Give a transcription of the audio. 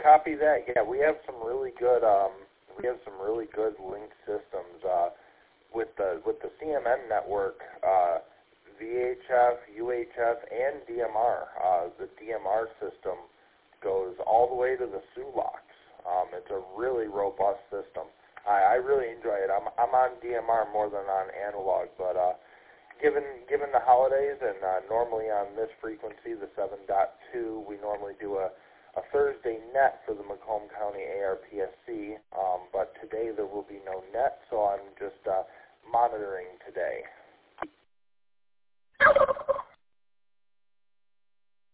copy that. Yeah, we have some really good link systems with the CMN network. VHF, UHF, and DMR. The DMR system goes all the way to the SULOX. It's a really robust system. I really enjoy it. I'm on DMR more than on analog, but given the holidays and normally on this frequency, the 7.2, we normally do a Thursday net for the Macomb County ARPSC.